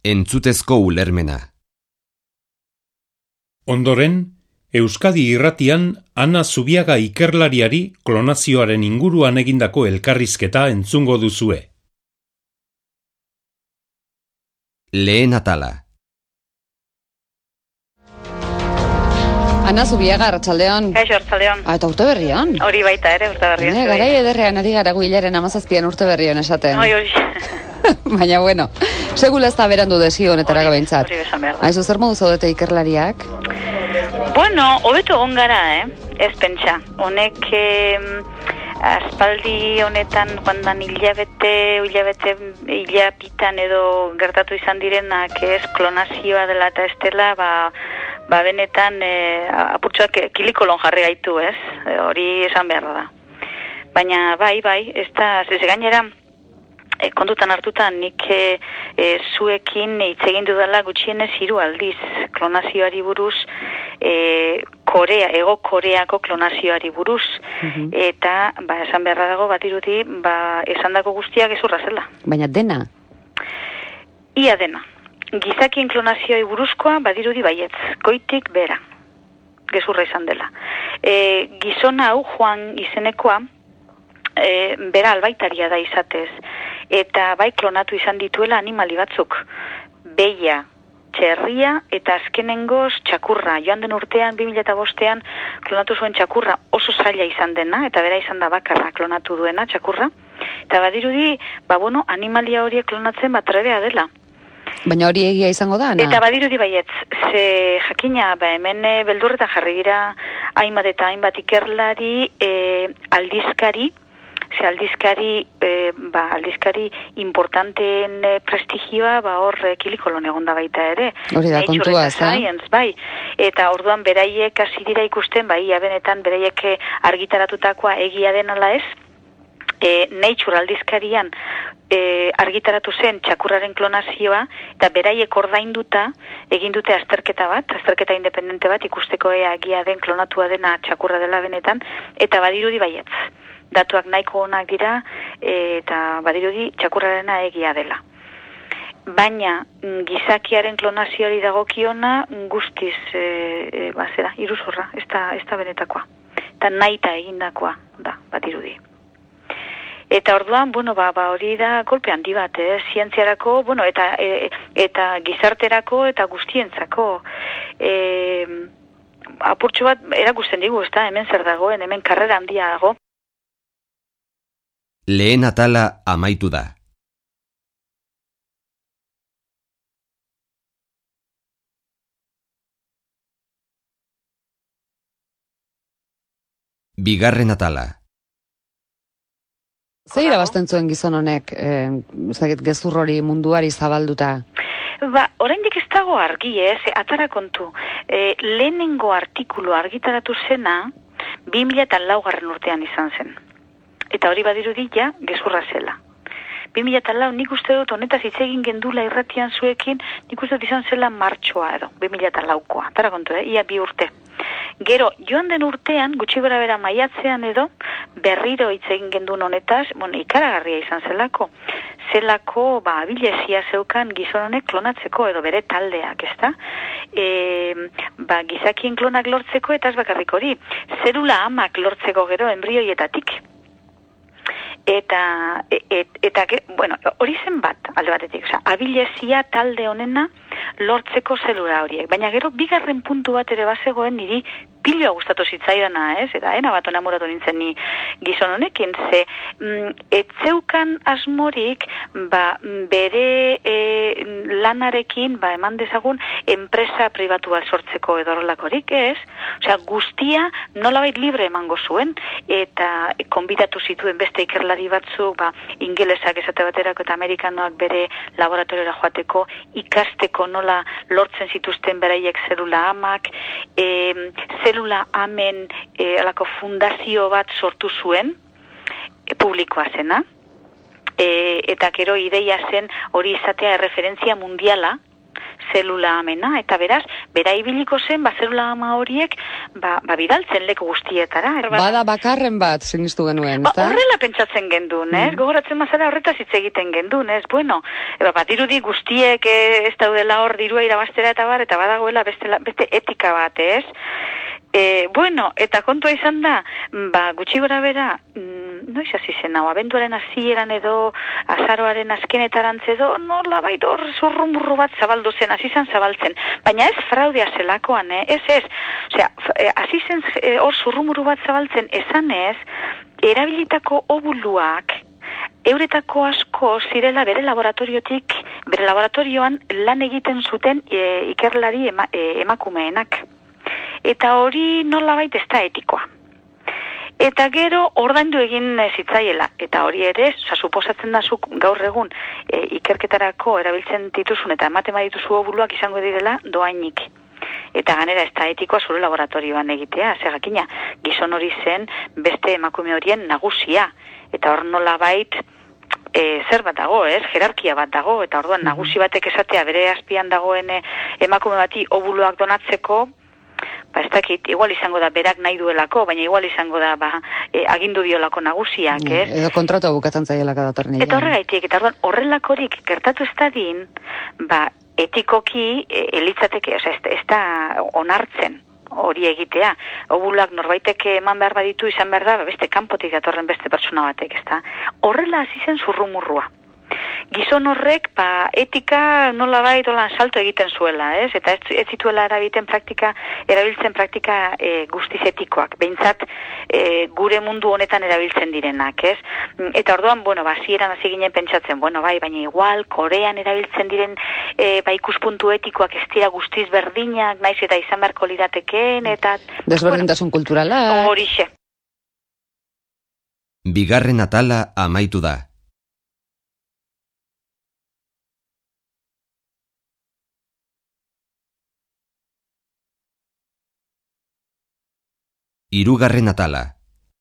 Entzutezko ulermena. Ondoren, Euskadi Irratian Ana Zubiaga ikerlariari klonazioaren inguruan egindako elkarrizketa entzungo duzue. Lehen atala. Ana Zubiaga, arratsaldeon. Kaixo, arratsaldeon. Eta urte berrian. Hori baita ere, urte berrian. Garai ederrean ari gara hilaren 17an urte berrian esaten. Hori. Baina bueno, segula ez da berandu desi honetara gabentzat. Hori besan behar da. Aizu, zer modu zaudete ikerlariak? Bueno, hobeto egon gara, ez pentsa. Honek aspaldi honetan joan hilapitan edo gertatu izan direnak ez klonazioa dela eta estela, benetan apurtxoak kilikolon jarri gaitu, ez? Hori esan behar da. Baina bai, ez da, gainera, kontutan hartutan nik zuekin hitz egin dudala gutxienez 3 aldiz klonazioari buruz, Ego Koreako klonazioari buruz, eta esan beharra dago batirudi esandako guztiak gezurra zela. Baina dena? Ia dena. Gizakien klonazioari buruzkoa badirudi baietz, goitik bera, gezurra izan dela. Gizona hau Juan izenekoa, bera albaitaria da izatez, eta bai klonatu izan dituela animali batzuk, beia, txerria eta azkenengoz txakurra. Joan den urtean, 2005an, klonatu zuen txakurra oso zaila izan dena, eta bera izan da bakarra klonatu duena txakurra, eta badirudi, animalia horiek klonatzen trebea dela. Baina hori egia izango da, Ana? Eta badirudi baietz, ze jakina, hemen beldurretan jarri dira hainbat eta hainbat ikerlari, aldizkari importanteen prestigioa, hor kilikolon egon da baita ere. Hori da kontua, Science, bai. Eta orduan beraiek hasi dira ikusten, benetan beraiek argitaratutakoa egia den ala ez, Nature aldizkarian argitaratu zen txakurraren klonazioa, eta beraiek ordainduta egin dute azterketa independente bat, ikusteko egia den klonatua dena txakurra dela benetan, eta badirudi baietz. Datuak nahiko onak dira, eta badirudi txakurrarena egia dela. Baina gizakiaren klonazioari dagokiona guztiz iruzurra, ez da benetakoa. Eta nahita egindakoa da, badirudi. Eta orduan, hori da golpe handi bat, zientziarako, eta gizarterako eta guztientzako. Apurtxo bat erakusten digu, ez da, hemen zer dagoen, hemen karrera handia dago. Lehen atala amaitu da. Bigarren atala. Zer irabazten zuen gizon honek, gezur hori munduari zabalduta? Oraindik ez dago argi, atara kontu. Lehenengo artikulu argitaratu zena 2004 urtean izan zen. Eta hori badirudi gezurra zela. 2004 nik uste dut honetaz hitz egin gendula irratian zuekin, nik uste dut izan zela martxoa edo, 2004koa. Atara kontu, ia 2 urte. Gero, joan den urtean, gutxi bera maiatzean edo, berriro hitz egin gendun honetaz, ikaragarria izan zelako. Abilezia zeukan gizon honek klonatzeko edo bere taldeak, ezta? Gizakien klonak lortzeko eta ez bakarrik hori. Zelula amak lortzeko gero embrioietatik. Eta hori zen bat, alde batetik. Abilezia talde honena lortzeko zelula horiek. Baina gero, bigarren puntu bat ere bazegoen niri piloa gustatu zitzaidana, ez? Eta bat enamoratu nintzen ni gizon honekin, ze etzeukan asmorik bere lanarekin eman dezagun enpresa pribatu bat sortzeko edo horrelakorik, ez? Osea, guztia nolabait libre emango zuen, eta konbidatu zituen beste ikerlari batzuk, ingelesak esate baterako eta amerikanoak bere laboratoriora joateko, ikasteko nola lortzen zituzten beraiek zelula amak, zelula amen alako fundazio bat sortu zuen, publikoa zena, eta gero ideia zen hori izatea erreferentzia mundiala zelula amena, eta beraz, bera ibiliko zen, zelula ama horiek, bidaltzen leku guztietara. Bada bakarren bat sinistu genuen, ezta? Horrela pentsatzen gendun, gogoratzen mazara horretaz hitz egiten gendun, bueno, dirudi guztiek ez daudela hor dirua irabaztera eta badagoela beste etika bat, bueno, eta kontua izan da, gutxi gora bera, noiz hasi zen hau, abenduaren hasieran edo azaroaren azkenetarantz edo nola baita hor zurrumurru bat zabaldu zen, hasi zen zabaltzen, baina ez fraudea zelakoan, osea, hasi zen hor zurrumurru bat zabaltzen esanez, erabilitako obuluak euretako asko zirela bere laboratorioan lan egiten zuten ikerlari emakumeenak. Eta hori nolabait ez da etikoa. Eta gero ordaindu egin zitzaiela. Eta hori ere, suposatzen da zuk gaur egun ikerketarako erabiltzen dituzun eta ematen badituzu obuluak izango direla doainik. Eta ganera ez da etikoa zure laboratorioan egitea, jakina, gizon hori zen beste emakume horien nagusia. Eta hor nolabait zer bat dago, jerarkia bat dago, eta orduan nagusi batek esatea bere azpian dagoen emakume bati obuluak donatzeko, ez dakit, igual izango da berak nahi duelako, baina igual izango da agindu diolako nagusiak, Edo kontratua bukatzen zaielaka datorren. Eta horregaitik, eta orduan horrelakorik gertatu ez dadin, etikoki elitzateke, ez da onartzen hori egitea. Obuluak norbaitek eman behar baditu izan behar da, beste kanpotik datorren beste pertsona batek, ez da. Horrela hasi zen zurrumurrua. Gizon horrek, etika nolabait salto egiten zuela, eta ez zituela erabiltzen praktika guztiz etikoak, behintzat gure mundu honetan erabiltzen direnak, Eta orduan, hasieran hasi ginen pentsatzen, baina igual, Korean erabiltzen diren ikuspuntu etikoak ez dira guztiz berdinak, naiz eta izan beharko liratekeen, eta... Desberdintasun kulturala. Horixe. Bigarren atala amaitu da. Hirugarren atala.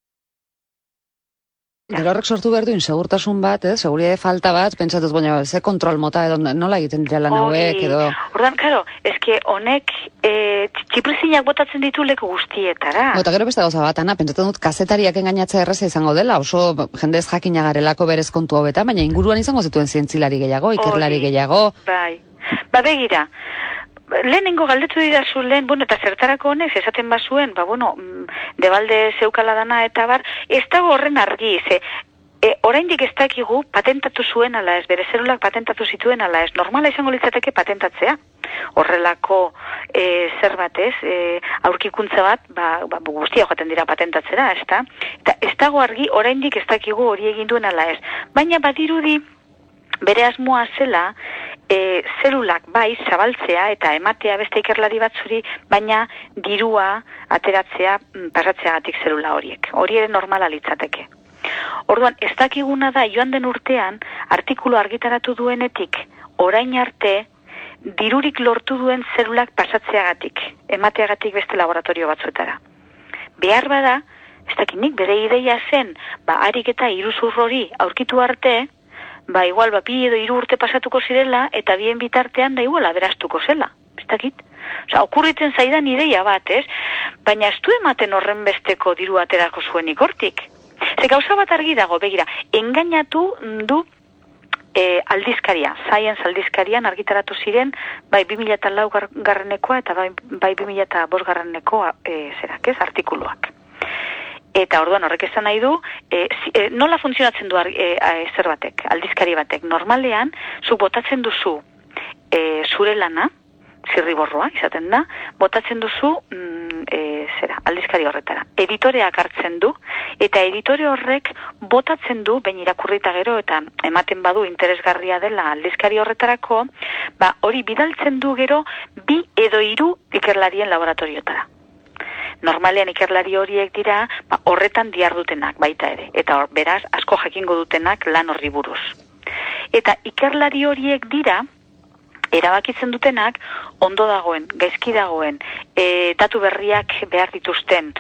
Gero horrek sortu behar du insegurtasun bat, seguridade falta bat, pentsatuz, ze kontrol mota edo nola egiten dira lan hauek edo... Ordan, karo, honek txiprizinak botatzen ditu leku guztietara. Eta gero beste gauza bat, Ana, pentsatzen dut kazetariak engainatzea erraza izango dela, oso jendez jakina garelako berez kontu hauetan, baina inguruan izango zituen zientzilari gehiago, ikerlari gehiago... Bai, begira... Lehenengo galdetu didazu lehen, eta zertarako honek, esaten bazuen, debalde zeukala dana eta ez dago horren argi, oraindik ez dakigu patentatu zuen ala ez, bere zelulak patentatu zituen ala ez, normala izango litzateke patentatzea. Horrelako zer bat aurkikuntza bat, guztia joaten dira patentatzera, eta ez dago argi, oraindik ez dakigu hori egin duen ala ez. Baina badirudi, bere asmoa zela, zelulak bai zabaltzea eta ematea beste ikerlari batzuri, baina dirua ateratzea pasatzeagatik zelula horiek. Hori ere normala litzateke. Orduan, ez dakiguna da joan den urtean artikulu argitaratu duenetik orain arte dirurik lortu duen zelulak pasatzeagatik, emateagatik beste laboratorio batzuetara. Behar bada, ez dakinik bere ideia zen, harik eta iruzur hori aurkitu arte, igual, 2 edo 3 urte pasatuko zirela, eta bien bitartean da igual aberastuko zela. Ez dakit? Okurritzen zaidan ideia bat, baina ez du ematen horren besteko diru aterako zuenik hortik. Gauza bat argi dago, begira, engainatu du aldizkaria, Science aldizkarian argitaratu ziren, 2004 garrenekoa eta 2005 garrenekoa artikuluak. Eta orduan horrek esan nahi du, nola funtzionatzen du zer batek, aldizkari batek. Normalean, zu botatzen duzu zure lana, zirriborroa izaten da, botatzen duzu aldizkari horretara. Editoreak hartzen du, eta editore horrek botatzen du, behin irakurrita gero, eta ematen badu interesgarria dela aldizkari horretarako, hori bidaltzen du gero 2 edo 3 ikerlarien laboratoriotara. Normalean ikerlari horiek dira horretan dihardutenak baita ere, eta beraz asko jakingo dutenak lan horri buruz. Eta ikerlari horiek dira erabakitzen dutenak ondo dagoen, gaizki dagoen, datu berriak behar dituzten,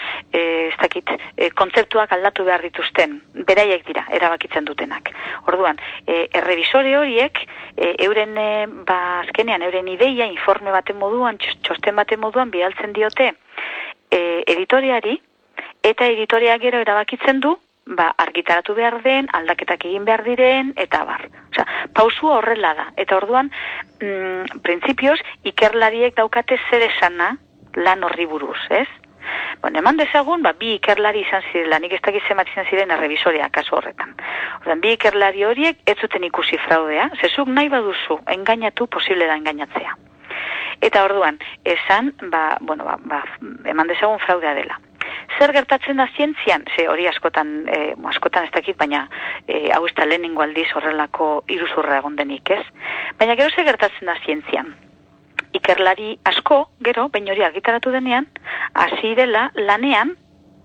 kontzeptuak aldatu behar dituzten, beraiek dira erabakitzen dutenak. Orduan, errebisore horiek euren azkenean euren ideia informe baten moduan, txosten baten moduan bidaltzen diote editoriari, eta editoria gero erabakitzen du, argitaratu behar den, aldaketak egin behar diren, eta bar. Osea, pausua horrela da. Eta orduan, printzipioz, ikerlariek daukate zer esana lan horri buruz, ez? Bueno, eman dezagun, bi ikerlari izan zirela, nik ez dakit zenbat izan ziren errebisorea kasu horretan. Ordan, bi ikerlari horiek ez zuten ikusi fraudea, zezuk nahi baduzu, engainatu, posible da engainatzea. Eta orduan, esan, eman dezagun fraudea dela. Zer gertatzen da zientzian? Ze hori askotan ez dakit, baina hau ez da lehenengo aldiz horrelako iruzurra egon denik, ez? Baina gero zer gertatzen da zientzian? Ikerlari asko, gero, baina hori argitaratu denean, hasi dela lanean,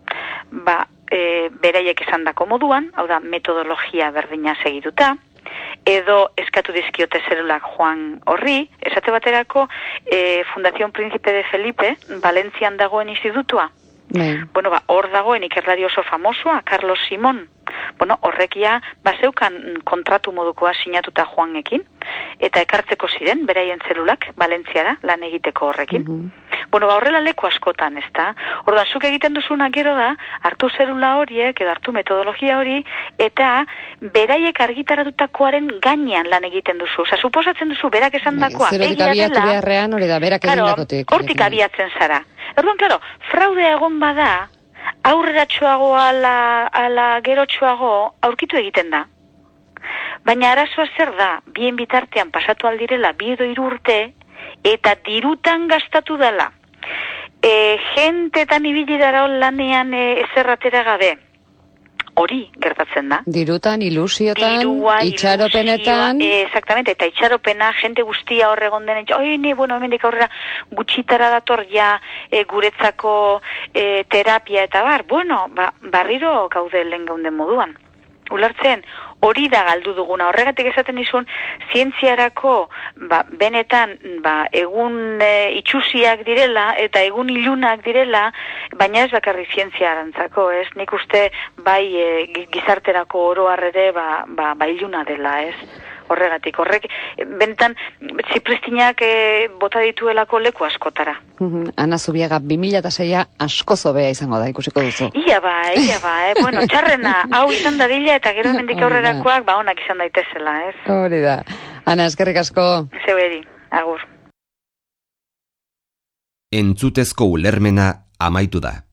beraiek esandako moduan, hau da, metodologia berdina segituta, edo eskatu dizkiote zelulak joan horri, esate baterako, Fundación Príncipe de Felipe, Valentzian dagoen institutua. Bueno, hor dagoen ikerlari oso famosoa, Carlos Simón. Bueno, horrekia bazeukan kontratu modukoa sinatuta Juanekin, eta ekartzeko ziren, beraien zelulak, Valentziara, lan egiteko horrekin. Bueno, horrela leku askotan, ez da? Orduan, zuk egiten duzuna gero da, hartu zelula horiek, edo hartu metodologia hori, eta beraiek argitaratutakoaren gainean lan egiten duzu. Osa, suposatzen duzu, berak esan dakoa, zerotik abiatu beharrean, hori da, berak egin dakotik. Hortik abiatzen zara. Orduan, klaro, fraudea egon bada, aurreratxoago ala gerotxoago aurkitu egiten da. Baina arazoa zer da, bien bitartean pasatu aldirela 2 edo 3 urte, eta dirutan gastatu dela. Jentetan ibili dara lanean ezerratera gabe. Hori gertatzen da. Dirutan, ilusiotan, itxaropenetan. Exactamente, eta itxaropena, jente guztia horregon denen, hemendik aurrera gutxitara dator guretzako terapia eta bar. Bueno, barriro gaude lehen gaunden moduan. Ulertzen, hori da galdu duguna. Horregatik esaten nizun, zientziarako benetan egun itxusiak direla eta egun ilunak direla, baina ez bakarri zientziarantzako, ez? Nik uste gizarterako oroar ere iluna dela, ez? Horregatik, benetan zipristinak bota dituelako leku askotara. Ana Zubiaga, 2006 asko zobea izango da, ikusiko duzu. Ia ba, bueno, txarrena, hau izan dadila eta gero mendik aurrerakoak, onak izan daitezela, ez? Hori da. Ana, eskerrik asko. Zeueri, agur. Entzutezko ulermena amaitu da.